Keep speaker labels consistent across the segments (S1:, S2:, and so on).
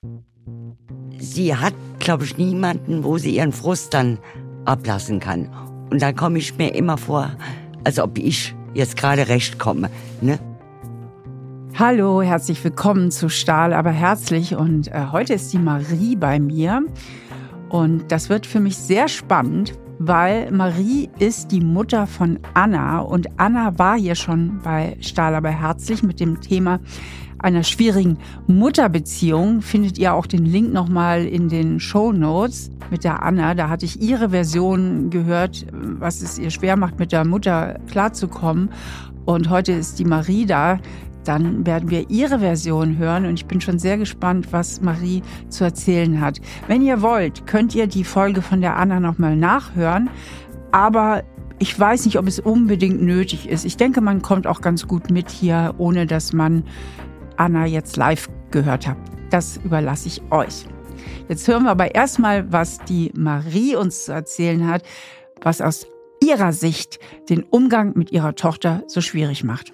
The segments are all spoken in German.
S1: Sie hat, glaube ich, niemanden, wo sie ihren Frust dann ablassen kann. Und dann komme ich mir immer vor, als ob ich jetzt gerade recht komme, ne?
S2: Hallo, herzlich willkommen zu Stahl, aber herzlich. Und heute ist die Marie bei mir. Und das wird für mich sehr spannend, weil Marie ist die Mutter von Anna. Und Anna war hier schon bei Stahl, aber herzlich mit dem Thema einer schwierigen Mutterbeziehung. Findet ihr auch den Link nochmal in den Shownotes mit der Anna. Da hatte ich ihre Version gehört, was es ihr schwer macht, mit der Mutter klarzukommen. Und heute ist die Marie da. Dann werden wir ihre Version hören und ich bin schon sehr gespannt, was Marie zu erzählen hat. Wenn ihr wollt, könnt ihr die Folge von der Anna nochmal nachhören, aber ich weiß nicht, ob es unbedingt nötig ist. Ich denke, man kommt auch ganz gut mit hier, ohne dass man Anna jetzt live gehört hat. Das überlasse ich euch. Jetzt hören wir aber erstmal, was die Marie uns zu erzählen hat, was aus ihrer Sicht den Umgang mit ihrer Tochter so schwierig macht.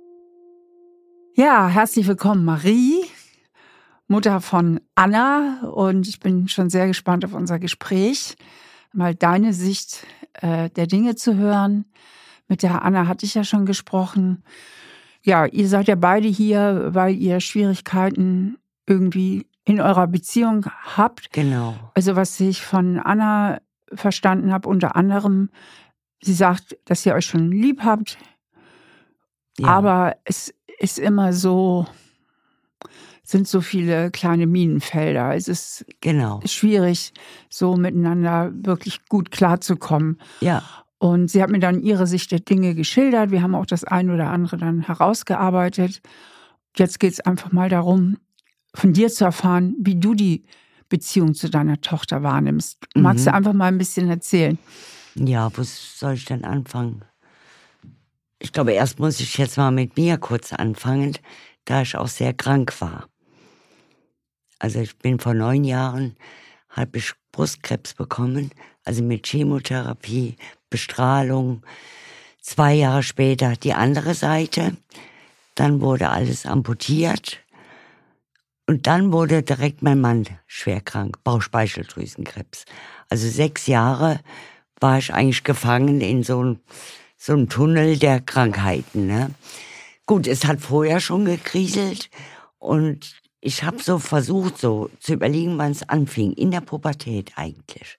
S2: Ja, herzlich willkommen, Marie, Mutter von Anna. Und ich bin schon sehr gespannt auf unser Gespräch, mal deine Sicht der Dinge zu hören. Mit der Anna hatte ich ja schon gesprochen. Ja, ihr seid ja beide hier, weil ihr Schwierigkeiten irgendwie in eurer Beziehung habt.
S1: Genau.
S2: Also was ich von Anna verstanden habe, unter anderem, sie sagt, dass ihr euch schon lieb habt,
S1: Ja.
S2: aber es ist immer so, sind so viele kleine Minenfelder. Es ist
S1: Genau.
S2: schwierig, so miteinander wirklich gut klarzukommen.
S1: Ja.
S2: Und sie hat mir dann ihre Sicht der Dinge geschildert. Wir haben auch das ein oder andere dann herausgearbeitet. Jetzt geht es einfach mal darum, von dir zu erfahren, wie du die Beziehung zu deiner Tochter wahrnimmst. Magst du einfach mal ein bisschen erzählen?
S1: Ja, wo soll ich denn anfangen? Ich glaube, erst muss ich jetzt mal mit mir kurz anfangen, da ich auch sehr krank war. Also ich bin vor 9 Jahren, habe ich Brustkrebs bekommen, also mit Chemotherapie, Bestrahlung. 2 Jahre später die andere Seite. Dann wurde alles amputiert. Und dann wurde direkt mein Mann schwer krank, Bauchspeicheldrüsenkrebs. Also 6 Jahre war ich eigentlich gefangen in so einem Tunnel der Krankheiten, ne? Gut, es hat vorher schon gekriselt und ich habe so versucht, so zu überlegen, wann es anfing. In der Pubertät eigentlich.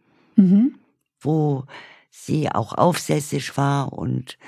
S1: Wo sie auch aufsässig war und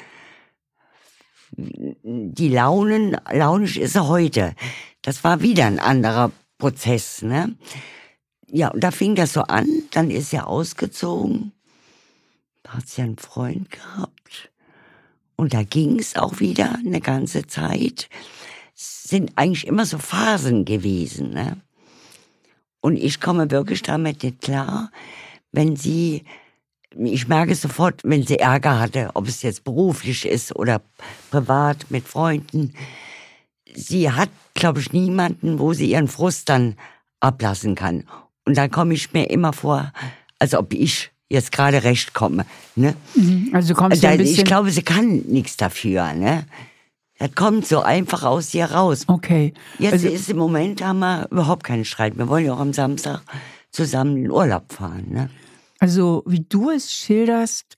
S1: die launisch ist sie heute. Das war wieder ein anderer Prozess, ne? Ja, und da fing das so an, dann ist sie ausgezogen. Da hat sie einen Freund gehabt. Und da ging es auch wieder eine ganze Zeit. Es sind eigentlich immer so Phasen gewesen, ne? Und ich komme wirklich damit nicht klar, wenn sie, ich merke sofort, wenn sie Ärger hatte, ob es jetzt beruflich ist oder privat mit Freunden. Sie hat, glaube ich, niemanden, wo sie ihren Frust dann ablassen kann. Und dann komme ich mir immer vor, als ob ich jetzt gerade recht komme, ne?
S2: Also du kommst ja ein bisschen...
S1: Ich glaube, sie kann nichts dafür, ne? Das kommt so einfach aus ihr raus.
S2: Okay.
S1: Jetzt
S2: Also,
S1: ist im Moment, haben wir überhaupt keinen Streit. Wir wollen ja auch am Samstag zusammen in Urlaub fahren, ne?
S2: also wie du es schilderst,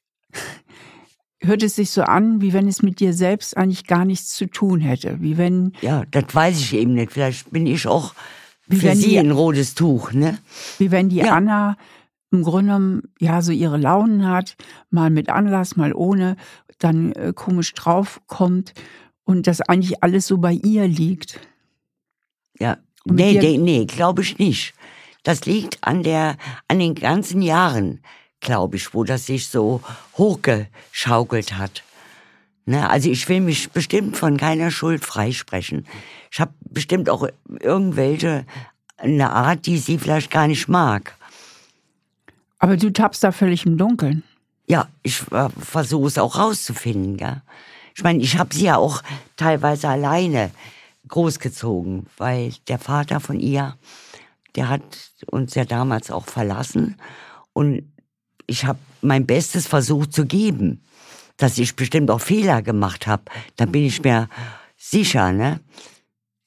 S2: hört es sich so an, wie wenn es mit dir selbst eigentlich gar nichts zu tun hätte. Wie wenn...
S1: Ja, das weiß ich eben nicht. Vielleicht bin ich auch für
S2: wenn
S1: sie ein rotes Tuch, ne?
S2: Wie wenn die
S1: Ja.
S2: Anna im Grunde genommen ja so ihre Launen hat, mal mit Anlass, mal ohne, dann komisch draufkommt und das eigentlich alles so bei ihr liegt.
S1: Ja,
S2: Und mit dir-
S1: nee, glaube ich nicht. Das liegt an den ganzen Jahren, glaube ich, wo das sich so hochgeschaukelt hat. Ne? Also ich will mich bestimmt von keiner Schuld freisprechen. Ich habe bestimmt auch irgendwelche, eine Art, die sie vielleicht gar nicht mag.
S2: Aber du tappst da völlig im Dunkeln.
S1: Ja, ich versuche es auch rauszufinden, gell? Ich meine, ich habe sie ja auch teilweise alleine großgezogen, weil der Vater von ihr, der hat uns ja damals auch verlassen und ich habe mein Bestes versucht zu geben. Dass ich bestimmt auch Fehler gemacht habe, da bin ich mir sicher, ne?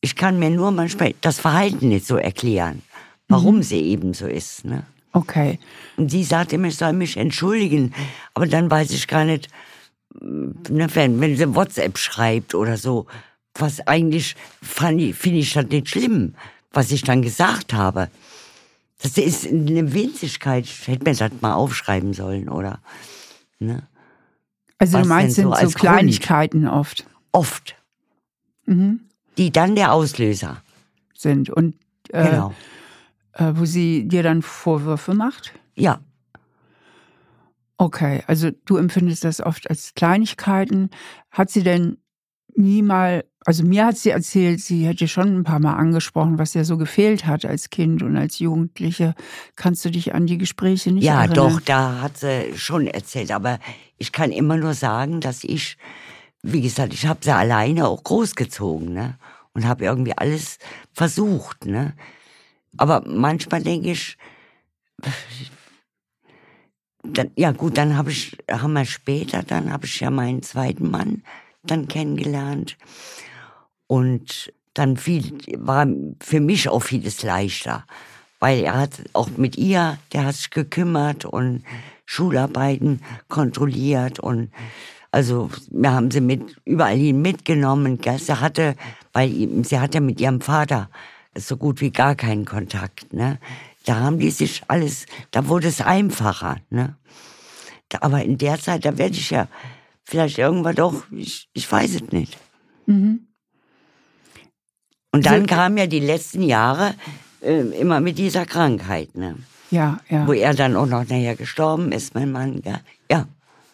S1: ich kann mir nur manchmal das Verhalten nicht so erklären, warum sie eben so ist. Ne?
S2: Okay.
S1: Und sie sagt immer, ich soll mich entschuldigen. Aber dann weiß ich gar nicht, ne, wenn sie WhatsApp schreibt oder so, was eigentlich finde ich das nicht schlimm, was ich dann gesagt habe. Das ist eine Winzigkeit. Ich hätte mir das mal aufschreiben sollen, oder? Ne?
S2: Also
S1: Was
S2: du meinst,
S1: denn so
S2: sind so
S1: als
S2: Kleinigkeiten oft.
S1: Oft. Die dann der Auslöser
S2: sind. Und
S1: genau.
S2: Wo sie dir dann Vorwürfe macht?
S1: Ja.
S2: Okay, also du empfindest das oft als Kleinigkeiten. Hat sie denn nie mal, also mir hat sie erzählt, sie hätte schon ein paar Mal angesprochen, was ihr so gefehlt hat als Kind und als Jugendliche. Kannst du dich an die Gespräche nicht erinnern?
S1: Ja, doch, da hat sie schon erzählt. Aber ich kann immer nur sagen, dass ich, wie gesagt, ich habe sie alleine auch großgezogen, ne? Und habe irgendwie alles versucht, ne? Aber manchmal denke ich, dann, ja gut, dann habe ich ja meinen zweiten Mann dann kennengelernt. Und dann war für mich auch vieles leichter. Weil er hat auch mit ihr, der hat sich gekümmert und Schularbeiten kontrolliert und also wir haben sie überall hin mitgenommen. Sie hatte mit ihrem Vater so gut wie gar keinen Kontakt, ne? Da haben die sich da wurde es einfacher, ne? Aber in der Zeit, da werde ich ja vielleicht irgendwann doch, ich weiß es nicht. Und dann kamen ja die letzten Jahre immer mit dieser Krankheit, ne?
S2: Ja.
S1: Wo er dann auch noch nachher gestorben ist, mein Mann, ja.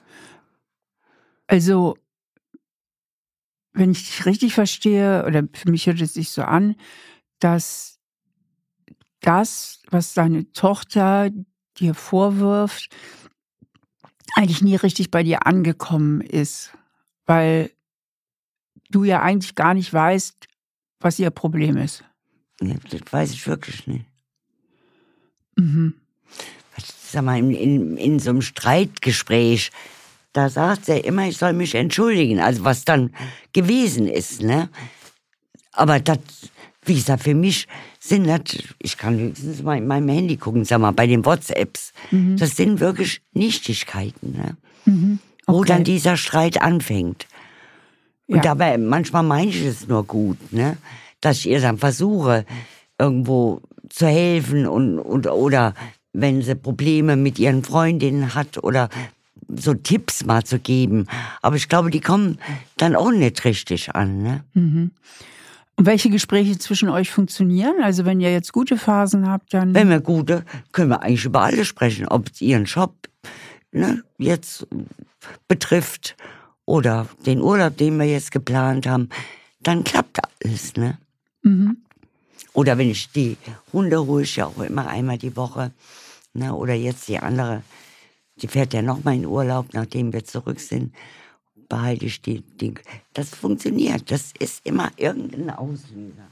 S2: Also, wenn ich dich richtig verstehe, oder für mich hört es sich so an, dass das, was deine Tochter dir vorwirft, eigentlich nie richtig bei dir angekommen ist. Weil du ja eigentlich gar nicht weißt, was ihr Problem ist.
S1: Nee, das weiß ich wirklich nicht.
S2: Mhm.
S1: Sag mal, in so einem Streitgespräch, da sagt sie immer, ich soll mich entschuldigen, also was dann gewesen ist, ne? Aber das, wie gesagt, für mich sind das, ich kann höchstens mal in meinem Handy gucken, sag mal, bei den WhatsApps, das sind wirklich Nichtigkeiten, ne?
S2: Okay.
S1: Wo dann dieser Streit anfängt. Und
S2: Ja.
S1: dabei, manchmal meine ich es nur gut, ne? Dass ich ihr dann versuche, irgendwo zu helfen oder wenn sie Probleme mit ihren Freundinnen hat oder so Tipps mal zu geben. Aber ich glaube, die kommen dann auch nicht richtig an, ne?
S2: Und welche Gespräche zwischen euch funktionieren? Also wenn ihr jetzt gute Phasen habt, dann...
S1: Wenn wir gute, können wir eigentlich über alles sprechen. Ob es ihren Job, ne, jetzt betrifft oder den Urlaub, den wir jetzt geplant haben, dann klappt alles, ne? Oder wenn ich die Hunde hole, ich ja auch immer einmal die Woche, ne? Oder jetzt die andere, die fährt ja noch mal in Urlaub, nachdem wir zurück sind, behalte ich die. Das funktioniert, das ist immer irgendein Auslöser.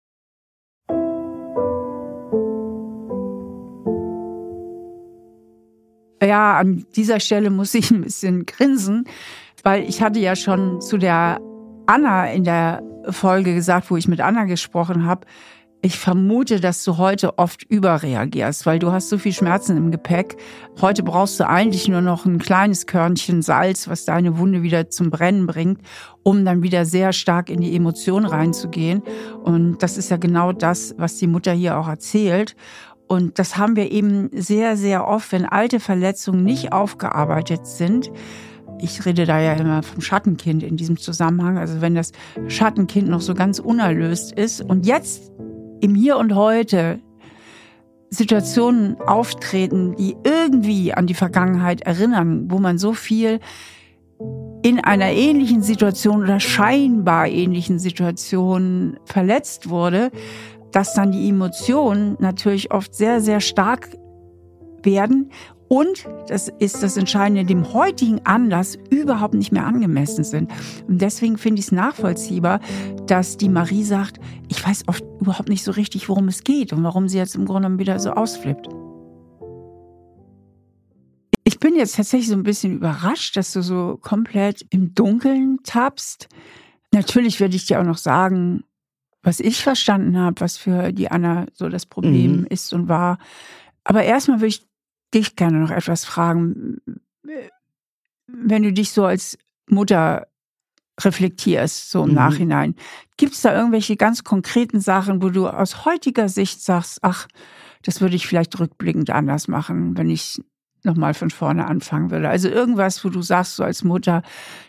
S2: Ja, an dieser Stelle muss ich ein bisschen grinsen, weil ich hatte ja schon zu der Anna in der Folge gesagt, wo ich mit Anna gesprochen habe, ich vermute, dass du heute oft überreagierst, weil du hast so viel Schmerzen im Gepäck. Heute brauchst du eigentlich nur noch ein kleines Körnchen Salz, was deine Wunde wieder zum Brennen bringt, um dann wieder sehr stark in die Emotion reinzugehen. Und das ist ja genau das, was die Mutter hier auch erzählt. Und das haben wir eben sehr, sehr oft, wenn alte Verletzungen nicht aufgearbeitet sind. Ich rede da ja immer vom Schattenkind in diesem Zusammenhang. Also wenn das Schattenkind noch so ganz unerlöst ist und jetzt im Hier und Heute Situationen auftreten, die irgendwie an die Vergangenheit erinnern, wo man so viel in einer ähnlichen Situation oder scheinbar ähnlichen Situation verletzt wurde, dass dann die Emotionen natürlich oft sehr, sehr stark werden und, das ist das Entscheidende, dem heutigen Anlass überhaupt nicht mehr angemessen sind. Und deswegen finde ich es nachvollziehbar, dass die Marie sagt, ich weiß oft überhaupt nicht so richtig, worum es geht und warum sie jetzt im Grunde wieder so ausflippt. Ich bin jetzt tatsächlich so ein bisschen überrascht, dass du so komplett im Dunkeln tappst. Natürlich werde ich dir auch noch sagen, was ich verstanden habe, was für die Anna so das Problem ist und war. Aber erstmal würde ich dich gerne noch etwas fragen. Wenn du dich so als Mutter reflektierst, so im Nachhinein, gibt es da irgendwelche ganz konkreten Sachen, wo du aus heutiger Sicht sagst, ach, das würde ich vielleicht rückblickend anders machen, wenn ich nochmal von vorne anfangen würde? Also irgendwas, wo du sagst, so als Mutter,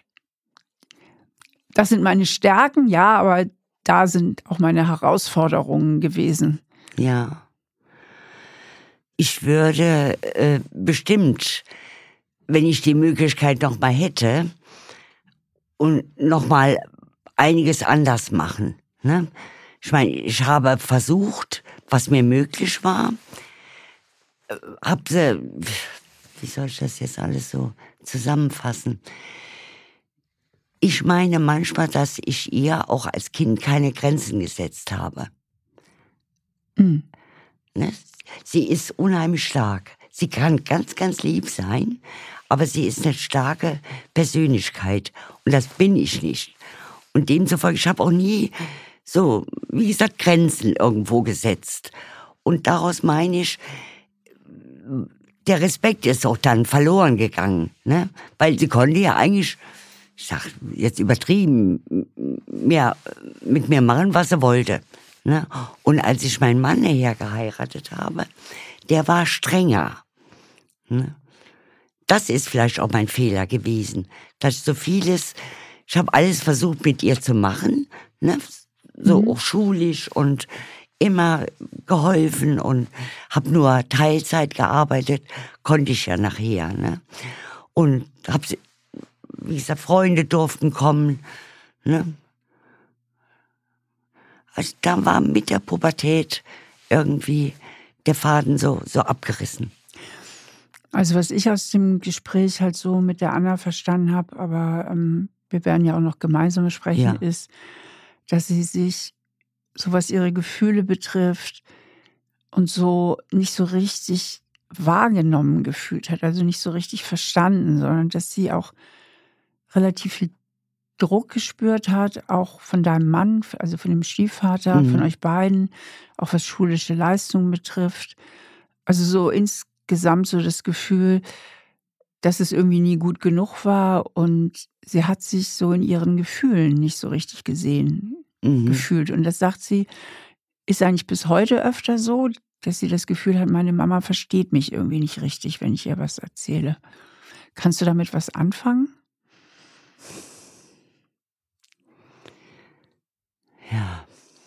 S2: das sind meine Stärken, ja, aber da sind auch meine Herausforderungen gewesen.
S1: Ja. Ich würde bestimmt, wenn ich die Möglichkeit nochmal hätte, und nochmal einiges anders machen. Ne? Ich meine, ich habe versucht, was mir möglich war. Wie soll ich das jetzt alles so zusammenfassen? Ich meine manchmal, dass ich ihr auch als Kind keine Grenzen gesetzt habe. Ne? Sie ist unheimlich stark. Sie kann ganz, ganz lieb sein, aber sie ist eine starke Persönlichkeit. Und das bin ich nicht. Und demzufolge, ich habe auch nie so, wie gesagt, Grenzen irgendwo gesetzt. Und daraus meine ich, der Respekt ist auch dann verloren gegangen. Ne? Weil sie konnte ja eigentlich, ich sag jetzt übertrieben, mehr mit mir machen, was sie wollte. Ne? Und als ich meinen Mann nachher geheiratet habe, der war strenger. Ne? Das ist vielleicht auch mein Fehler gewesen, dass ich so vieles, ich habe alles versucht mit ihr zu machen, ne? So auch schulisch und immer geholfen und habe nur Teilzeit gearbeitet, konnte ich ja nachher. Ne? Und habe, wie gesagt, Freunde durften kommen. Ne? Also da war mit der Pubertät irgendwie der Faden so abgerissen.
S2: Also was ich aus dem Gespräch halt so mit der Anna verstanden habe, aber wir werden ja auch noch gemeinsam sprechen, ist, dass sie sich, so was ihre Gefühle betrifft, und so nicht so richtig wahrgenommen gefühlt hat, also nicht so richtig verstanden, sondern dass sie auch relativ viel Druck gespürt hat, auch von deinem Mann, also von dem Stiefvater, von euch beiden, auch was schulische Leistungen betrifft. Also so insgesamt so das Gefühl, dass es irgendwie nie gut genug war und sie hat sich so in ihren Gefühlen nicht so richtig gesehen, gefühlt. Und das sagt sie, ist eigentlich bis heute öfter so, dass sie das Gefühl hat, meine Mama versteht mich irgendwie nicht richtig, wenn ich ihr was erzähle. Kannst du damit was anfangen?
S1: Ja.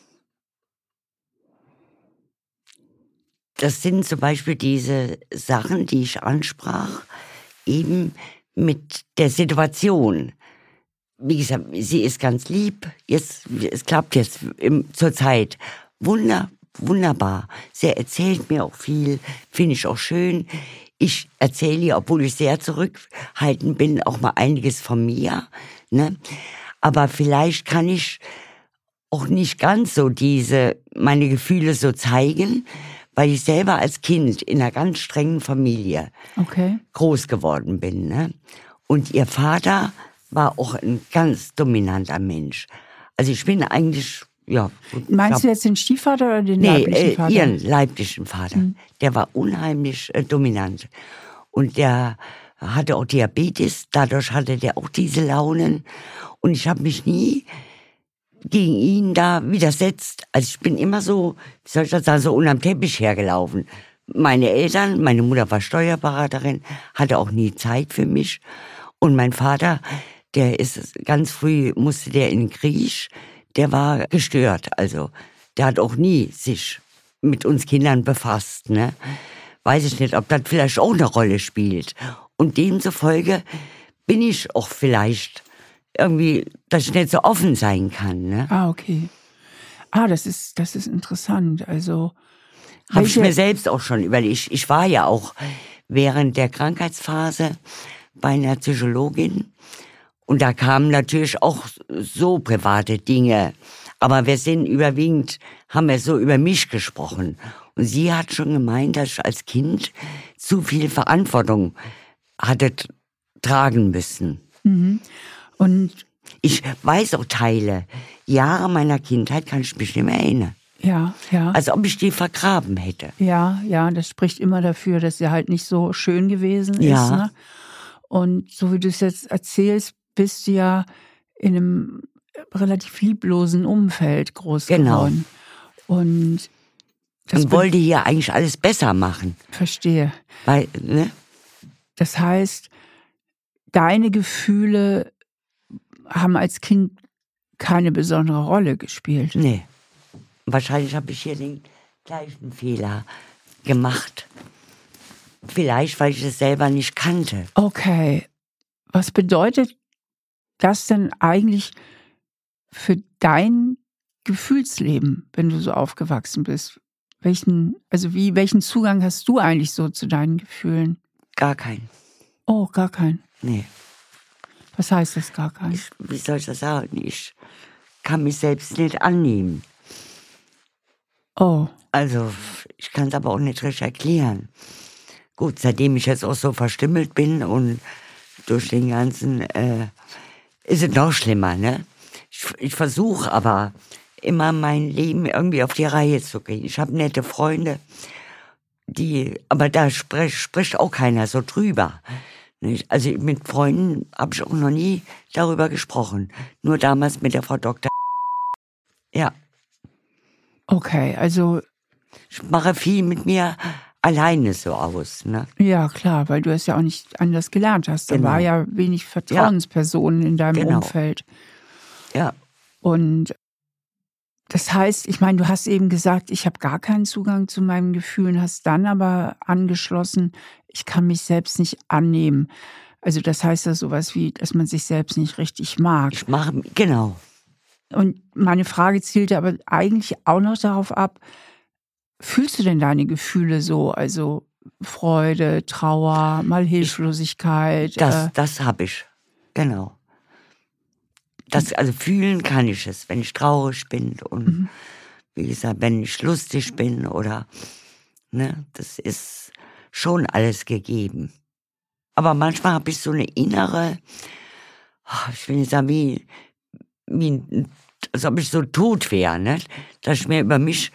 S1: Das sind zum Beispiel diese Sachen, die ich ansprach, eben mit der Situation. Wie gesagt, sie ist ganz lieb. Es klappt jetzt zur Zeit. Wunderbar. Sie erzählt mir auch viel, finde ich auch schön. Ich erzähle ihr, obwohl ich sehr zurückhaltend bin, auch mal einiges von mir. Ne? Aber vielleicht kann ich auch nicht ganz so meine Gefühle so zeigen, weil ich selber als Kind in einer ganz strengen Familie groß geworden bin. Ne? Und ihr Vater war auch ein ganz dominanter Mensch. Also ich bin eigentlich, ja...
S2: Meinst du jetzt den Stiefvater oder den leiblichen Vater?
S1: Ihren leiblichen Vater. Der war unheimlich dominant. Und der hatte auch Diabetes, dadurch hatte der auch diese Launen. Und ich habe mich nie gegen ihn da widersetzt. Also ich bin immer so, wie soll ich das sagen, so unterm Teppich hergelaufen. Meine Eltern, meine Mutter war Steuerberaterin, hatte auch nie Zeit für mich. Und mein Vater, der ist ganz früh, musste der in den Krieg, der war gestört. Also der hat auch nie sich mit uns Kindern befasst. Ne? Weiß ich nicht, ob das vielleicht auch eine Rolle spielt. Und demzufolge bin ich auch vielleicht irgendwie, dass ich nicht so offen sein kann. Ne?
S2: Okay. Das ist interessant. Also
S1: habe ich mir selbst auch schon überlegt. Ich war ja auch während der Krankheitsphase bei einer Psychologin und da kamen natürlich auch so private Dinge. Aber haben wir so über mich gesprochen. Und sie hat schon gemeint, dass ich als Kind zu viel Verantwortung hatte tragen müssen.
S2: Und
S1: Ich weiß auch Teile. Jahre meiner Kindheit kann ich mich nicht mehr erinnern.
S2: Ja, ja.
S1: Als ob ich die vergraben hätte.
S2: Ja, ja, das spricht immer dafür, dass sie halt nicht so schön gewesen ist.
S1: Ja.
S2: Ne? Und so wie du es jetzt erzählst, bist du ja in einem relativ lieblosen Umfeld groß geworden. Und
S1: das wollte hier eigentlich alles besser machen.
S2: Verstehe.
S1: Weil, ne?
S2: Das heißt, deine Gefühle haben als Kind keine besondere Rolle gespielt.
S1: Nee. Wahrscheinlich habe ich hier den gleichen Fehler gemacht. Vielleicht, weil ich es selber nicht kannte.
S2: Okay. Was bedeutet das denn eigentlich für dein Gefühlsleben, wenn du so aufgewachsen bist? Welchen Zugang hast du eigentlich so zu deinen Gefühlen?
S1: Gar keinen.
S2: Oh, gar keinen.
S1: Nee.
S2: Was heißt das, gar keinen?
S1: Wie soll ich das sagen? Ich kann mich selbst nicht annehmen.
S2: Oh.
S1: Also, ich kann es aber auch nicht richtig erklären. Gut, seitdem ich jetzt auch so verstümmelt bin und durch den ganzen, ist es noch schlimmer, ne? Ich versuche aber immer mein Leben irgendwie auf die Reihe zu kriegen. Ich habe nette Freunde, aber da spricht auch keiner so drüber. Also mit Freunden habe ich auch noch nie darüber gesprochen. Nur damals mit der Frau Doktor. Ja.
S2: Okay, also...
S1: Ich mache viel mit mir alleine so aus, ne?
S2: Ja, klar, weil du es ja auch nicht anders gelernt hast. Da war ja wenig Vertrauenspersonen in deinem Umfeld.
S1: Ja.
S2: Und das heißt, ich meine, du hast eben gesagt, ich habe gar keinen Zugang zu meinen Gefühlen, hast dann aber angeschlossen, ich kann mich selbst nicht annehmen. Also das heißt ja sowas wie, dass man sich selbst nicht richtig mag.
S1: Genau.
S2: Und meine Frage zielte aber eigentlich auch noch darauf ab, fühlst du denn deine Gefühle so? Also Freude, Trauer, mal Hilflosigkeit?
S1: Das habe ich, genau. Also fühlen kann ich es, wenn ich traurig bin und wie gesagt, wenn ich lustig bin oder, ne, das ist schon alles gegeben. Aber manchmal habe ich so eine innere, ich will nicht sagen, als ob ich so tot wäre, ne, dass ich mir über mich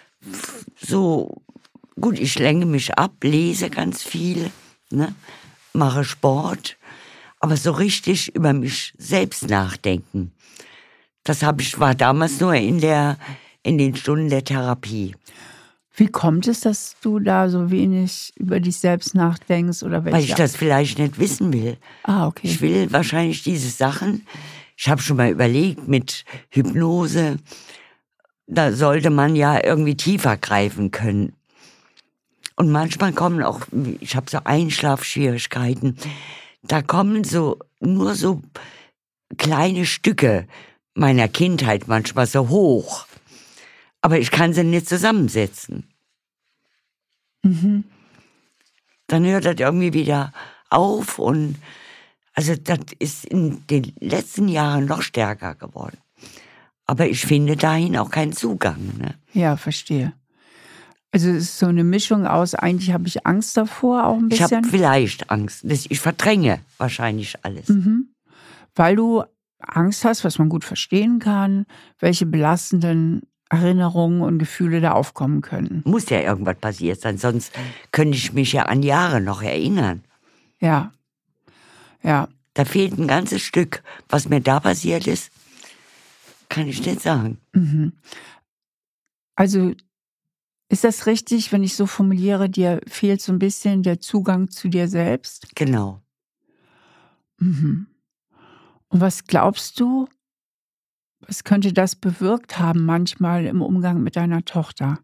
S1: so, gut, ich lenke mich ab, lese ganz viel, ne, mache Sport, aber so richtig über mich selbst nachdenken, das war damals nur in den Stunden der Therapie.
S2: Wie kommt es, dass du da so wenig über dich selbst nachdenkst? Oder
S1: weil ich das vielleicht nicht wissen will.
S2: Ah, okay.
S1: Ich will wahrscheinlich diese Sachen, ich habe schon mal überlegt mit Hypnose, da sollte man ja irgendwie tiefer greifen können. Und manchmal kommen auch, ich habe so Einschlafschwierigkeiten, da kommen nur so kleine Stücke meiner Kindheit manchmal so hoch. Aber ich kann sie nicht zusammensetzen.
S2: Mhm.
S1: Dann hört das irgendwie wieder auf und also das ist in den letzten Jahren noch stärker geworden. Aber ich finde dahin auch keinen Zugang. Ne?
S2: Ja, verstehe. Also es ist so eine Mischung aus, eigentlich habe ich Angst davor auch ein bisschen.
S1: Ich habe vielleicht Angst. Ich verdränge wahrscheinlich alles.
S2: Mhm. Weil du Angst hast, was man gut verstehen kann, welche belastenden Erinnerungen und Gefühle da aufkommen können.
S1: Muss ja irgendwas passiert sein, sonst könnte ich mich ja an Jahre noch erinnern.
S2: Ja, ja.
S1: Da fehlt ein ganzes Stück. Was mir da passiert ist, kann ich nicht sagen.
S2: Mhm. Also ist das richtig, wenn ich so formuliere, dir fehlt so ein bisschen der Zugang zu dir selbst?
S1: Genau.
S2: Mhm. Und was glaubst du, was könnte das bewirkt haben manchmal im Umgang mit deiner Tochter?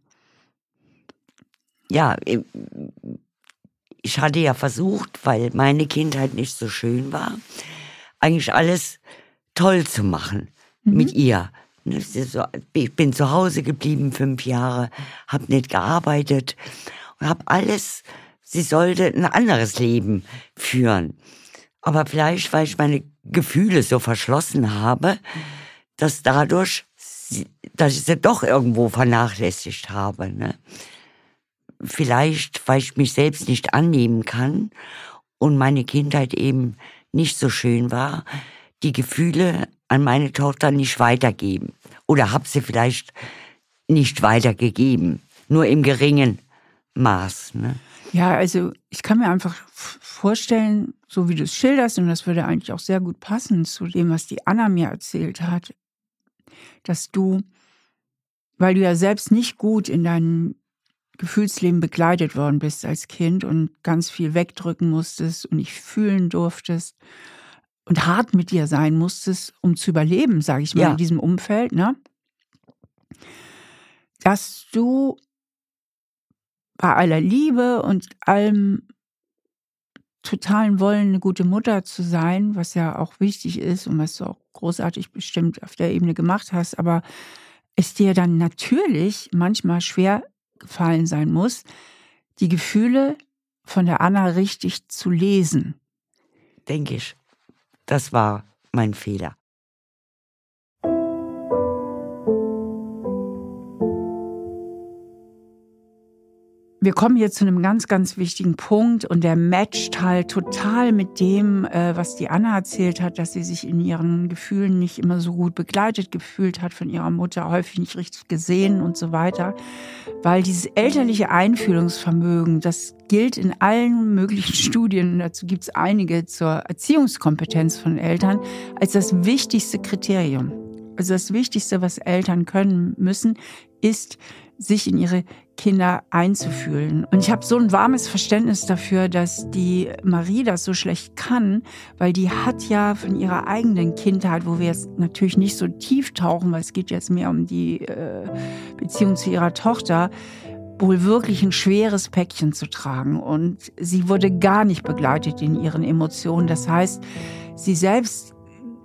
S1: Ja, ich hatte ja versucht, weil meine Kindheit nicht so schön war, eigentlich alles toll zu machen mit ihr. Ich bin zu Hause geblieben 5 Jahre, habe nicht gearbeitet und habe alles, sie sollte ein anderes Leben führen. Aber vielleicht, weil ich meine Gefühle so verschlossen habe, dass ich sie doch irgendwo vernachlässigt habe. Ne? Vielleicht, weil ich mich selbst nicht annehmen kann und meine Kindheit eben nicht so schön war, die Gefühle an meine Tochter nicht weitergeben. Oder habe sie vielleicht nicht weitergegeben. Nur im geringen Maß. Ne?
S2: Ja, also ich kann mir einfach vorstellen, so wie du es schilderst, und das würde eigentlich auch sehr gut passen zu dem, was die Anna mir erzählt hat, dass du, weil du ja selbst nicht gut in deinem Gefühlsleben begleitet worden bist als Kind und ganz viel wegdrücken musstest und nicht fühlen durftest und hart mit dir sein musstest, um zu überleben, sage ich mal, in diesem Umfeld, ne? Dass du bei aller Liebe und allem totalen Wollen, eine gute Mutter zu sein, was ja auch wichtig ist und was du auch großartig bestimmt auf der Ebene gemacht hast, aber es dir dann natürlich manchmal schwer gefallen sein muss, die Gefühle von der Anna richtig zu lesen.
S1: Denke ich. Das war mein Fehler.
S2: Wir kommen jetzt zu einem ganz, ganz wichtigen Punkt und der matcht halt total mit dem, was die Anna erzählt hat, dass sie sich in ihren Gefühlen nicht immer so gut begleitet gefühlt hat von ihrer Mutter, häufig nicht richtig gesehen und so weiter. Weil dieses elterliche Einfühlungsvermögen, das gilt in allen möglichen Studien, dazu gibt es einige zur Erziehungskompetenz von Eltern, als das wichtigste Kriterium. Also das Wichtigste, was Eltern können müssen, ist, sich in ihre Kinder einzufühlen. Und ich habe so ein warmes Verständnis dafür, dass die Marie das so schlecht kann, weil die hat ja von ihrer eigenen Kindheit, wo wir jetzt natürlich nicht so tief tauchen, weil es geht jetzt mehr um die Beziehung zu ihrer Tochter, wohl wirklich ein schweres Päckchen zu tragen. Und sie wurde gar nicht begleitet in ihren Emotionen. Das heißt, sie selbst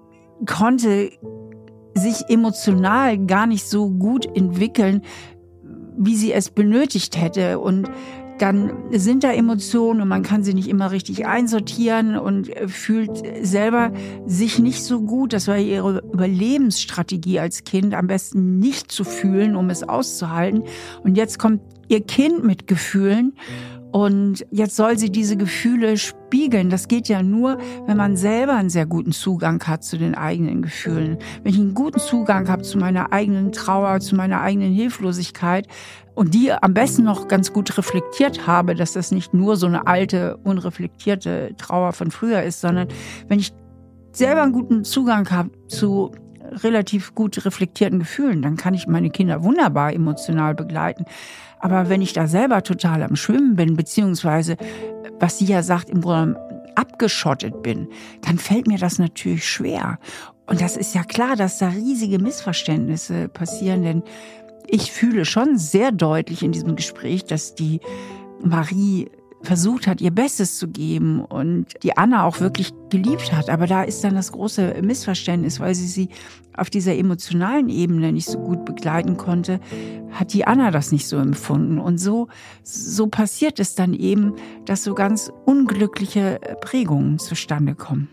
S2: konnte sich emotional gar nicht so gut entwickeln, wie sie es benötigt hätte. Und dann sind da Emotionen und man kann sie nicht immer richtig einsortieren und fühlt selber sich nicht so gut. Das war ihre Überlebensstrategie als Kind, am besten nicht zu fühlen, um es auszuhalten. Und jetzt kommt ihr Kind mit Gefühlen und jetzt soll sie diese Gefühle spiegeln. Das geht ja nur, wenn man selber einen sehr guten Zugang hat zu den eigenen Gefühlen. Wenn ich einen guten Zugang habe zu meiner eigenen Trauer, zu meiner eigenen Hilflosigkeit und die am besten noch ganz gut reflektiert habe, dass das nicht nur so eine alte, unreflektierte Trauer von früher ist, sondern wenn ich selber einen guten Zugang habe zu relativ gut reflektierten Gefühlen, dann kann ich meine Kinder wunderbar emotional begleiten. Aber wenn ich da selber total am Schwimmen bin, beziehungsweise, was sie ja sagt, im Grunde abgeschottet bin, dann fällt mir das natürlich schwer. Und das ist ja klar, dass da riesige Missverständnisse passieren, denn ich fühle schon sehr deutlich in diesem Gespräch, dass die Marie versucht hat, ihr Bestes zu geben und die Anna auch wirklich geliebt hat. Aber da ist dann das große Missverständnis, weil sie auf dieser emotionalen Ebene nicht so gut begleiten konnte, hat die Anna das nicht so empfunden. Und so passiert es dann eben, dass so ganz unglückliche Prägungen zustande kommen.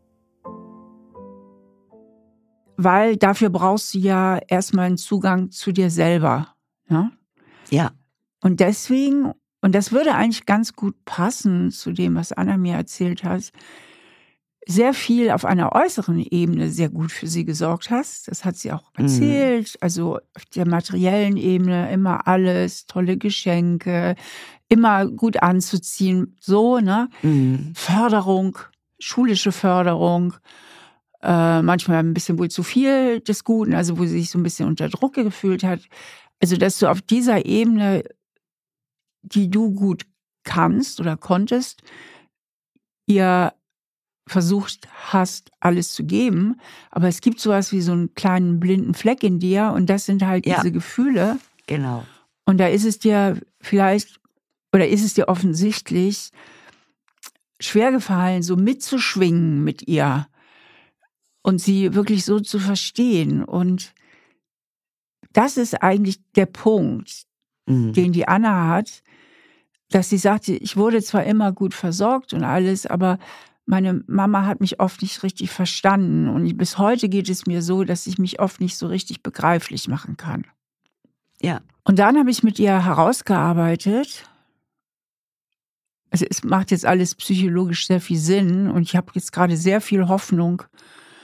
S2: Weil dafür brauchst du ja erstmal einen Zugang zu dir selber. Ne?
S1: Ja.
S2: Und deswegen, und das würde eigentlich ganz gut passen zu dem, was Anna mir erzählt hat, sehr viel auf einer äußeren Ebene sehr gut für sie gesorgt hast. Das hat sie auch erzählt. Also auf der materiellen Ebene immer alles, tolle Geschenke, immer gut anzuziehen. So, ne? Förderung, schulische Förderung. Manchmal ein bisschen wohl zu viel des Guten, also wo sie sich so ein bisschen unter Druck gefühlt hat. Also, dass du auf dieser Ebene, die du gut kannst oder konntest, ihr versucht hast, alles zu geben. Aber es gibt sowas wie so einen kleinen blinden Fleck in dir und das sind halt diese Gefühle.
S1: Genau.
S2: Und da ist es dir vielleicht, oder ist es dir offensichtlich schwer gefallen, so mitzuschwingen mit ihr. Und sie wirklich so zu verstehen. Und das ist eigentlich der Punkt, den die Anna hat, dass sie sagte, ich wurde zwar immer gut versorgt und alles, aber meine Mama hat mich oft nicht richtig verstanden. Und bis heute geht es mir so, dass ich mich oft nicht so richtig begreiflich machen kann.
S1: Ja.
S2: Und dann habe ich mit ihr herausgearbeitet. Also es macht jetzt alles psychologisch sehr viel Sinn. Und ich habe jetzt gerade sehr viel Hoffnung,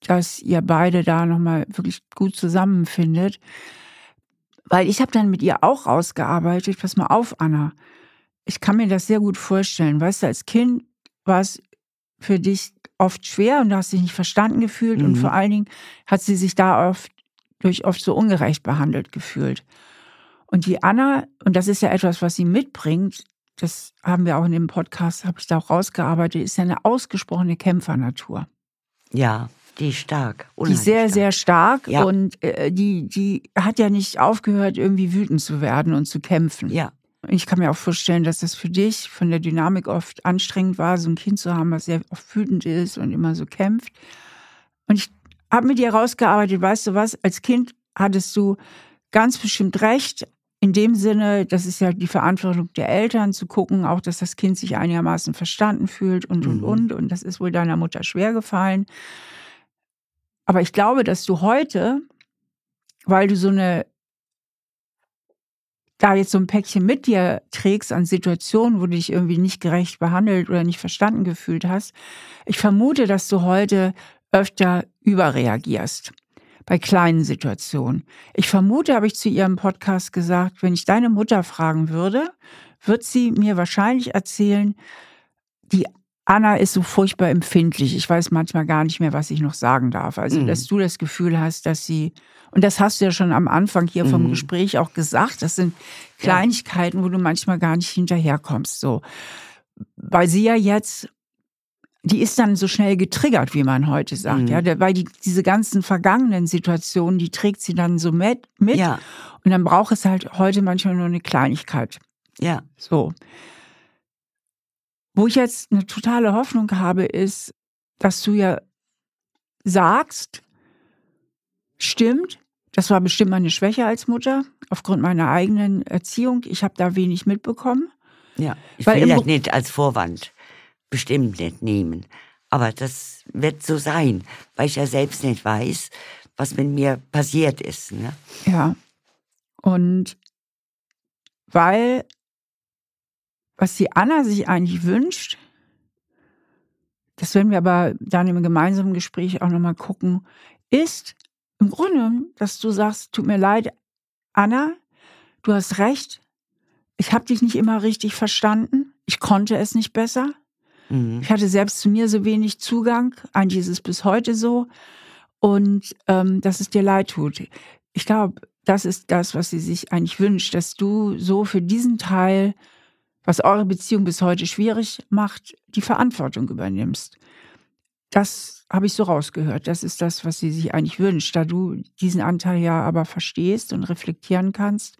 S2: dass ihr beide da nochmal wirklich gut zusammenfindet. Weil ich habe dann mit ihr auch rausgearbeitet, pass mal auf, Anna, ich kann mir das sehr gut vorstellen. Weißt du, als Kind war es für dich oft schwer und du hast dich nicht verstanden gefühlt und vor allen Dingen hat sie sich da oft so ungerecht behandelt gefühlt. Und die Anna, und das ist ja etwas, was sie mitbringt, das haben wir auch in dem Podcast, habe ich da auch rausgearbeitet, ist ja eine ausgesprochene Kämpfernatur.
S1: Ja, die ist stark.
S2: Die ist sehr, sehr stark
S1: Ja.
S2: und die hat ja nicht aufgehört, irgendwie wütend zu werden und zu kämpfen.
S1: Ja.
S2: Ich kann mir auch vorstellen, dass das für dich von der Dynamik oft anstrengend war, so ein Kind zu haben, was sehr oft wütend ist und immer so kämpft. Und ich habe mit dir rausgearbeitet, weißt du was, als Kind hattest du ganz bestimmt recht, in dem Sinne, das ist ja die Verantwortung der Eltern, zu gucken, auch, dass das Kind sich einigermaßen verstanden fühlt und. Und das ist wohl deiner Mutter schwer gefallen. Aber ich glaube, dass du heute, weil du da jetzt so ein Päckchen mit dir trägst an Situationen, wo du dich irgendwie nicht gerecht behandelt oder nicht verstanden gefühlt hast, ich vermute, dass du heute öfter überreagierst bei kleinen Situationen. Ich vermute, habe ich zu ihrem Podcast gesagt, wenn ich deine Mutter fragen würde, wird sie mir wahrscheinlich erzählen, die Anna ist so furchtbar empfindlich. Ich weiß manchmal gar nicht mehr, was ich noch sagen darf. Also, dass du das Gefühl hast, dass sie, und das hast du ja schon am Anfang hier vom Gespräch auch gesagt, das sind Kleinigkeiten, wo du manchmal gar nicht hinterherkommst. So. Weil sie ja jetzt, die ist dann so schnell getriggert, wie man heute sagt. Ja, weil diese ganzen vergangenen Situationen, die trägt sie dann so mit.
S1: Ja.
S2: Und dann braucht es halt heute manchmal nur eine Kleinigkeit.
S1: Ja.
S2: So. Wo ich jetzt eine totale Hoffnung habe, ist, dass du ja sagst, stimmt, das war bestimmt meine Schwäche als Mutter, aufgrund meiner eigenen Erziehung. Ich habe da wenig mitbekommen.
S1: Ja, ich
S2: Weil
S1: will
S2: im
S1: das nicht als Vorwand bestimmt nicht nehmen. Aber das wird so sein, weil ich ja selbst nicht weiß, was mit mir passiert ist. Ne?
S2: Ja. Und weil, was die Anna sich eigentlich wünscht, das werden wir aber dann im gemeinsamen Gespräch auch nochmal gucken, ist im Grunde, dass du sagst, tut mir leid, Anna, du hast recht, ich habe dich nicht immer richtig verstanden, ich konnte es nicht besser, ich hatte selbst zu mir so wenig Zugang, eigentlich ist es bis heute so, und dass es dir leid tut. Ich glaube, das ist das, was sie sich eigentlich wünscht, dass du so für diesen Teil, was eure Beziehung bis heute schwierig macht, die Verantwortung übernimmst. Das habe ich so rausgehört. Das ist das, was sie sich eigentlich wünscht. Da du diesen Anteil ja aber verstehst und reflektieren kannst,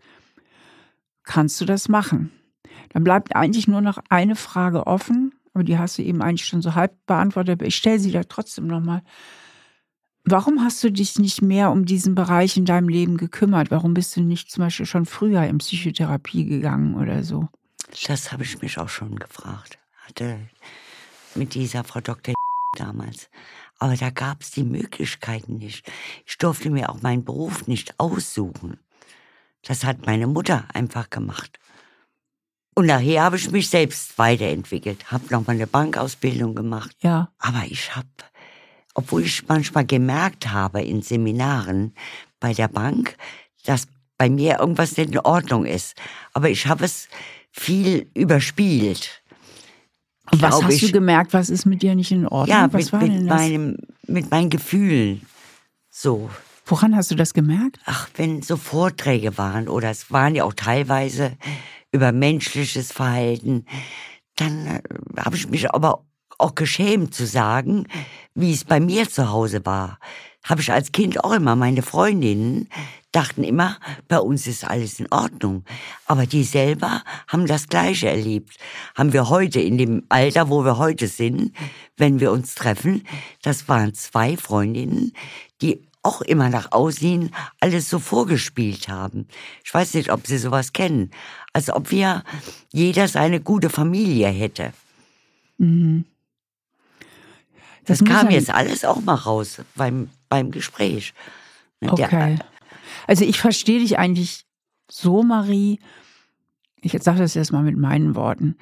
S2: kannst du das machen. Dann bleibt eigentlich nur noch eine Frage offen, aber die hast du eben eigentlich schon so halb beantwortet. Aber ich stelle sie da trotzdem nochmal. Warum hast du dich nicht mehr um diesen Bereich in deinem Leben gekümmert? Warum bist du nicht zum Beispiel schon früher in Psychotherapie gegangen oder so?
S1: Das habe ich mich auch schon gefragt. Hatte mit dieser Frau Dr. damals. Aber da gab es die Möglichkeiten nicht. Ich durfte mir auch meinen Beruf nicht aussuchen. Das hat meine Mutter einfach gemacht. Und nachher habe ich mich selbst weiterentwickelt. Habe nochmal eine Bankausbildung gemacht.
S2: Ja.
S1: Aber ich habe, obwohl ich manchmal gemerkt habe in Seminaren bei der Bank, dass bei mir irgendwas nicht in Ordnung ist. Aber ich habe es viel überspielt.
S2: Und was hast du gemerkt, was ist mit dir nicht in Ordnung?
S1: Ja,
S2: was war denn das?
S1: mit meinen Gefühlen. So.
S2: Woran hast du das gemerkt?
S1: Ach, wenn so Vorträge waren, oder es waren ja auch teilweise über menschliches Verhalten, dann habe ich mich aber auch geschämt zu sagen, wie es bei mir zu Hause war. Habe ich als Kind auch immer, meine Freundinnen dachten immer, bei uns ist alles in Ordnung. Aber die selber haben das Gleiche erlebt. Haben wir heute in dem Alter, wo wir heute sind, wenn wir uns treffen, das waren 2 Freundinnen, die auch immer nach außen alles so vorgespielt haben. Ich weiß nicht, ob Sie sowas kennen. Als ob jeder seine gute Familie hätte.
S2: Mhm.
S1: Das kam jetzt alles auch mal raus beim Gespräch.
S2: Okay. Also ich verstehe dich eigentlich so, Marie. Ich sage das jetzt mal mit meinen Worten.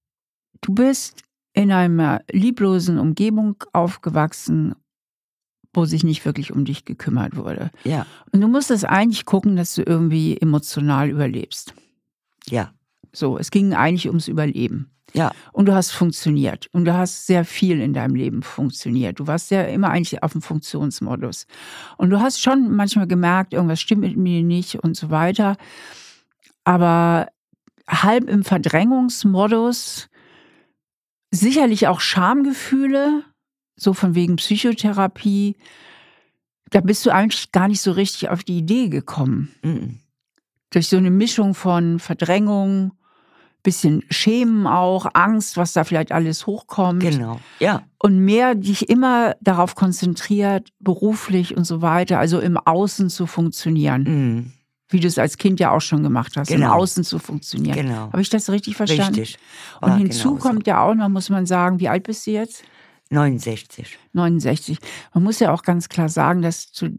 S2: Du bist in einer lieblosen Umgebung aufgewachsen, wo sich nicht wirklich um dich gekümmert wurde.
S1: Ja.
S2: Und du musstest eigentlich gucken, dass du irgendwie emotional überlebst.
S1: Ja.
S2: So, es ging eigentlich ums Überleben.
S1: Ja.
S2: Und du hast funktioniert. Und du hast sehr viel in deinem Leben funktioniert. Du warst ja immer eigentlich auf dem Funktionsmodus. Und du hast schon manchmal gemerkt, irgendwas stimmt mit mir nicht und so weiter. Aber halb im Verdrängungsmodus, sicherlich auch Schamgefühle, so von wegen Psychotherapie. Da bist du eigentlich gar nicht so richtig auf die Idee gekommen.
S1: Mhm.
S2: Durch so eine Mischung von Verdrängung, bisschen Schämen auch, Angst, was da vielleicht alles hochkommt.
S1: Genau, ja.
S2: Und mehr dich immer darauf konzentriert, beruflich und so weiter, also im Außen zu funktionieren.
S1: Mhm.
S2: Wie du es als Kind ja auch schon gemacht hast,
S1: Genau.
S2: im Außen zu funktionieren.
S1: Genau.
S2: Habe ich das richtig verstanden?
S1: Richtig.
S2: Und hinzu
S1: genauso.
S2: kommt ja auch noch, muss man sagen, wie alt bist du jetzt?
S1: 69.
S2: 69. Man muss ja auch ganz klar sagen, dass zu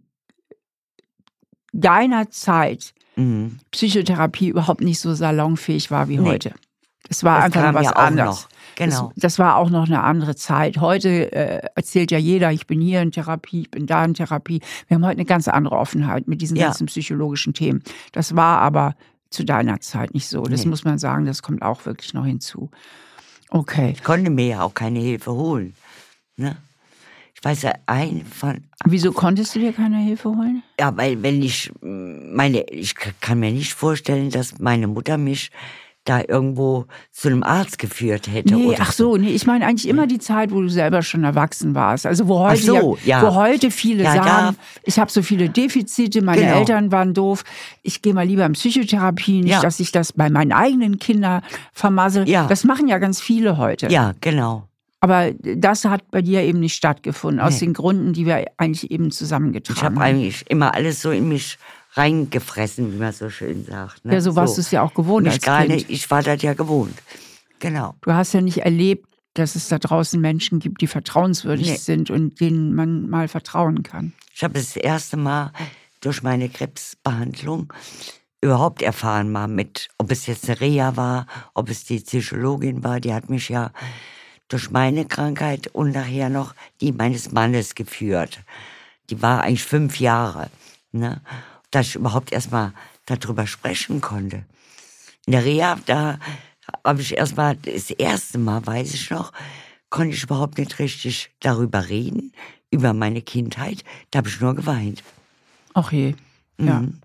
S2: deiner Zeit
S1: Mhm.
S2: Psychotherapie überhaupt nicht so salonfähig war wie
S1: Nee.
S2: heute. Es war
S1: Das
S2: einfach
S1: kam
S2: was
S1: ja auch
S2: anderes.
S1: noch. Genau.
S2: Das war auch noch eine andere Zeit. Heute erzählt ja jeder, ich bin hier in Therapie, ich bin da in Therapie. Wir haben heute eine ganz andere Offenheit mit diesen
S1: Ja.
S2: ganzen psychologischen Themen. Das war aber zu deiner Zeit nicht so. Das
S1: Nee.
S2: muss man sagen, das kommt auch wirklich noch hinzu. Okay.
S1: Ich konnte mir ja auch keine Hilfe holen. Ne? Ich weiß ja,
S2: Wieso konntest du dir keine Hilfe holen?
S1: ja, weil wenn ich kann mir nicht vorstellen, dass meine Mutter mich da irgendwo zu einem Arzt geführt hätte.
S2: Nee,
S1: oder
S2: ach so, nee, ich meine eigentlich immer die Zeit, wo du selber schon erwachsen warst. Also wo heute,
S1: Ach so, ja.
S2: wo heute viele
S1: Ja,
S2: sagen, ich habe so viele Defizite, meine
S1: Genau.
S2: Eltern waren doof, ich gehe mal lieber in Psychotherapie, nicht,
S1: Ja.
S2: dass ich das bei meinen eigenen Kindern vermassel.
S1: Ja.
S2: Das machen ja ganz viele heute.
S1: Ja, genau.
S2: Aber das hat bei dir eben nicht stattgefunden, aus
S1: Nee.
S2: den Gründen, die wir eigentlich eben zusammengetragen
S1: Ich habe
S2: haben.
S1: eigentlich immer alles so in mich reingefressen, wie man so schön sagt. Ne?
S2: Ja, so warst du es ja auch gewohnt als Kind.
S1: Ich war das ja gewohnt. Genau.
S2: Du hast ja nicht erlebt, dass es da draußen Menschen gibt, die vertrauenswürdig
S1: Nee.
S2: sind und denen man mal vertrauen kann.
S1: Ich habe das erste Mal durch meine Krebsbehandlung überhaupt erfahren, mal ob es jetzt eine Reha war, ob es die Psychologin war, die hat mich ja durch meine Krankheit und nachher noch die meines Mannes geführt. Die war eigentlich 5 Jahre, ne? Dass ich überhaupt erstmal darüber sprechen konnte. In der Reha, da habe ich erstmal, das erste Mal, weiß ich noch, konnte ich überhaupt nicht richtig darüber reden, über meine Kindheit. Da habe ich nur geweint.
S2: Ach je, ja.
S1: Mhm.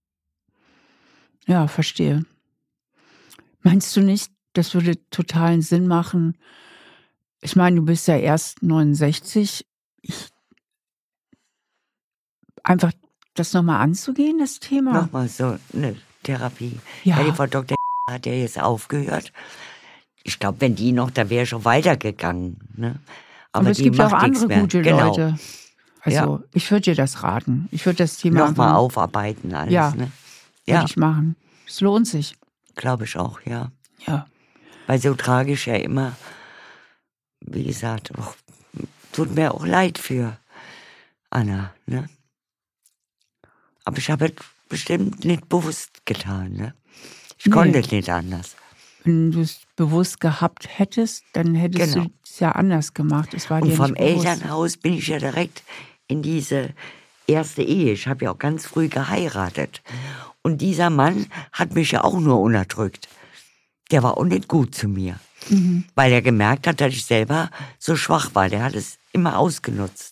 S2: Ja, verstehe. Meinst du nicht, das würde totalen Sinn machen? Ich meine, du bist ja erst 69. Einfach das nochmal anzugehen, das Thema?
S1: Nochmal so eine Therapie.
S2: Ja.
S1: Die Frau Dr. hat ja jetzt aufgehört. Ich glaube, wenn die noch, da wäre schon weitergegangen. Ne?
S2: Aber es
S1: die
S2: gibt ja auch
S1: macht nichts
S2: andere
S1: mehr.
S2: gute
S1: Genau.
S2: Leute. Also,
S1: Ja.
S2: ich würde dir das raten. Ich würde das Thema
S1: Nochmal
S2: einfach-
S1: aufarbeiten alles.
S2: Ja.
S1: Ne?
S2: würde
S1: Ja,
S2: ich machen. Es lohnt sich.
S1: glaube ich auch, ja.
S2: Ja.
S1: Weil so tragisch ja immer, wie gesagt, tut mir auch leid für Anna. Ne? Aber ich habe es bestimmt nicht bewusst getan. Ne? Ich
S2: Nee.
S1: konnte es nicht anders.
S2: Wenn du es bewusst gehabt hättest, dann hättest
S1: Genau.
S2: du es ja anders gemacht. Es war
S1: Und
S2: dir
S1: vom
S2: nicht bewusst.
S1: Elternhaus bin ich ja direkt in diese erste Ehe. Ich habe ja auch ganz früh geheiratet. Und dieser Mann hat mich ja auch nur unterdrückt. Der war auch nicht gut zu mir.
S2: Mhm.
S1: Weil er gemerkt hat, dass ich selber so schwach war. Der hat es immer ausgenutzt.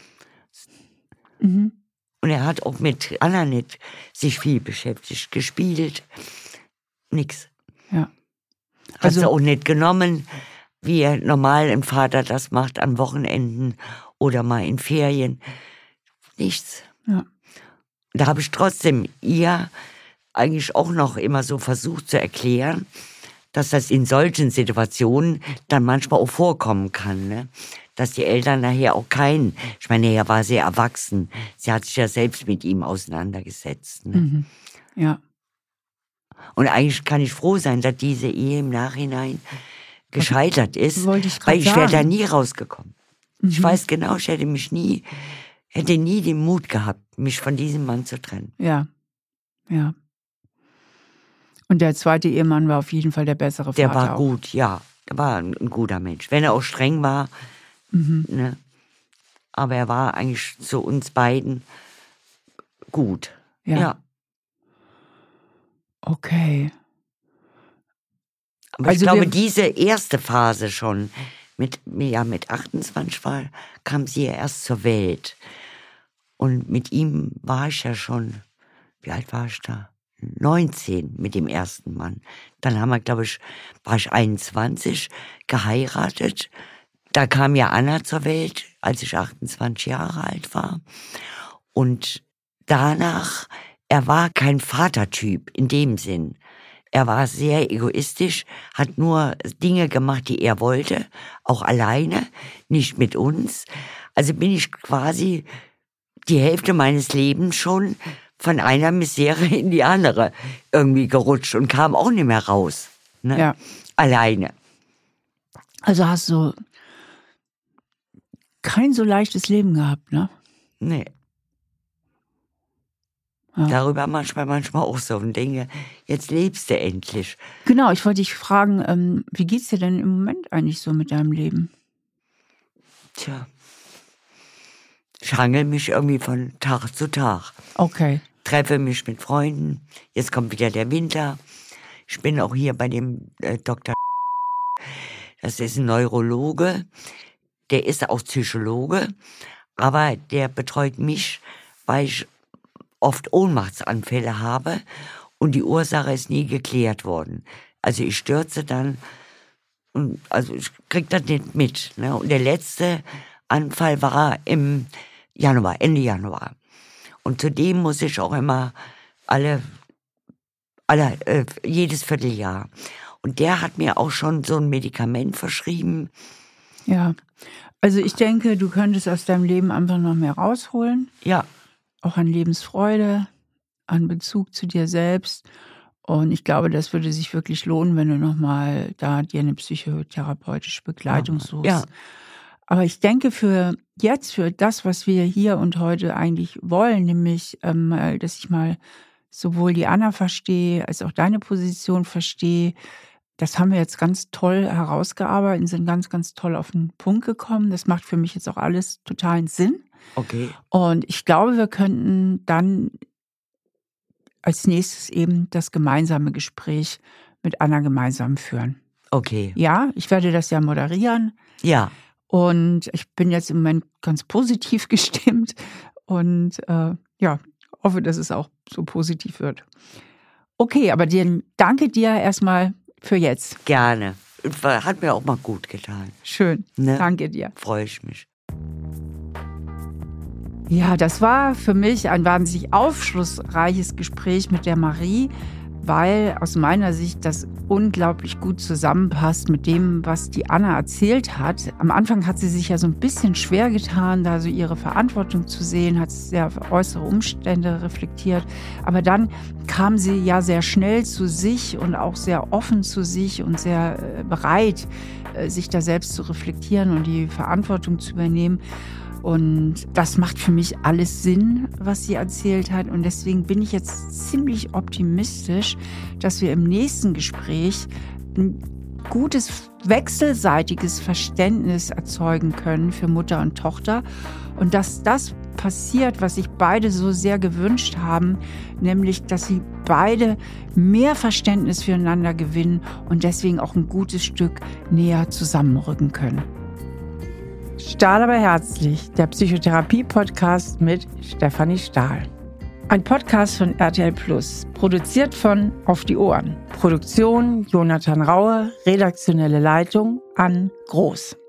S2: Mhm.
S1: Und er hat auch mit Anna nicht sich viel beschäftigt, gespielt. Nix.
S2: Ja.
S1: Hat
S2: Also-
S1: sie auch nicht genommen, wie er normal ein Vater das macht an Wochenenden oder mal in Ferien. Nichts.
S2: Ja.
S1: Da habe ich trotzdem ihr eigentlich auch noch immer so versucht zu erklären, dass das in solchen Situationen dann manchmal auch vorkommen kann, ne? Dass die Eltern nachher auch ich meine, er war sehr erwachsen, sie hat sich ja selbst mit ihm auseinandergesetzt. Ne?
S2: Mhm. Ja.
S1: Und eigentlich kann ich froh sein, dass diese Ehe im Nachhinein gescheitert ist,
S2: Wollte ich grad
S1: weil ich wäre da
S2: sagen.
S1: nie rausgekommen. Ich weiß genau, ich hätte nie den Mut gehabt, mich von diesem Mann zu trennen.
S2: Ja. Ja. Und der zweite Ehemann war auf jeden Fall der bessere Vater.
S1: Der war
S2: auch.
S1: gut, ja. Der war ein guter Mensch. Wenn er auch streng war, ne? Aber er war eigentlich zu uns beiden gut. Ja.
S2: Okay.
S1: Aber also ich glaube, diese erste Phase schon, mit 28 kam sie ja erst zur Welt. Und mit ihm war ich ja schon, wie alt war ich da? 19 mit dem ersten Mann. Dann haben wir, war ich 21, geheiratet. Da kam ja Anna zur Welt, als ich 28 Jahre alt war. Und danach, er war kein Vatertyp in dem Sinn. Er war sehr egoistisch, hat nur Dinge gemacht, die er wollte, auch alleine, nicht mit uns. Also bin ich quasi die Hälfte meines Lebens schon von einer Misere in die andere irgendwie gerutscht und kam auch nicht mehr raus. Ne?
S2: Ja.
S1: Alleine.
S2: Also hast du kein so leichtes Leben gehabt, ne?
S1: Nee. Ja. Darüber manchmal auch so und denke, jetzt lebst du endlich.
S2: Genau, ich wollte dich fragen, wie geht's dir denn im Moment eigentlich so mit deinem Leben?
S1: Tja, ich hangel mich irgendwie von Tag zu Tag.
S2: Okay.
S1: Treffe mich mit Freunden, jetzt kommt wieder der Winter. Ich bin auch hier bei dem Dr. Das ist ein Neurologe, der ist auch Psychologe, aber der betreut mich, weil ich oft Ohnmachtsanfälle habe und die Ursache ist nie geklärt worden. Also ich stürze dann, und also ich krieg das nicht mit. Ne? Und der letzte Anfall war im Januar, Ende Januar. Und zudem muss ich auch immer jedes Vierteljahr. Und der hat mir auch schon so ein Medikament verschrieben.
S2: Ja, also ich denke, du könntest aus deinem Leben einfach noch mehr rausholen.
S1: Ja.
S2: Auch an Lebensfreude, an Bezug zu dir selbst. Und ich glaube, das würde sich wirklich lohnen, wenn du nochmal da dir eine psychotherapeutische Begleitung suchst.
S1: Ja.
S2: Aber ich denke für das, was wir hier und heute eigentlich wollen, nämlich, dass ich mal sowohl die Anna verstehe, als auch deine Position verstehe, das haben wir jetzt ganz toll herausgearbeitet und sind ganz, ganz toll auf den Punkt gekommen. Das macht für mich jetzt auch alles totalen Sinn.
S1: Okay.
S2: Und ich glaube, wir könnten dann als nächstes eben das gemeinsame Gespräch mit Anna gemeinsam führen.
S1: Okay.
S2: Ja, ich werde das ja moderieren.
S1: Ja.
S2: Und ich bin jetzt im Moment ganz positiv gestimmt und hoffe, dass es auch so positiv wird. Okay, aber danke dir erstmal für jetzt.
S1: Gerne. Hat mir auch mal gut getan.
S2: Schön. Ne? Danke dir.
S1: Freue ich mich.
S2: Ja, das war für mich ein wahnsinnig aufschlussreiches Gespräch mit der Marie, weil aus meiner Sicht das unglaublich gut zusammenpasst mit dem, was die Anna erzählt hat. Am Anfang hat sie sich ja so ein bisschen schwer getan, da so ihre Verantwortung zu sehen, hat sehr auf äußere Umstände reflektiert. Aber dann kam sie ja sehr schnell zu sich und auch sehr offen zu sich und sehr bereit, sich da selbst zu reflektieren und die Verantwortung zu übernehmen. Und das macht für mich alles Sinn, was sie erzählt hat. Und deswegen bin ich jetzt ziemlich optimistisch, dass wir im nächsten Gespräch ein gutes wechselseitiges Verständnis erzeugen können für Mutter und Tochter. Und dass das passiert, was sich beide so sehr gewünscht haben, nämlich, dass sie beide mehr Verständnis füreinander gewinnen und deswegen auch ein gutes Stück näher zusammenrücken können. Stahl aber herzlich, der Psychotherapie-Podcast mit Stefanie Stahl. Ein Podcast von RTL+, produziert von Auf die Ohren. Produktion Jonathan Raue, redaktionelle Leitung Ann Groß.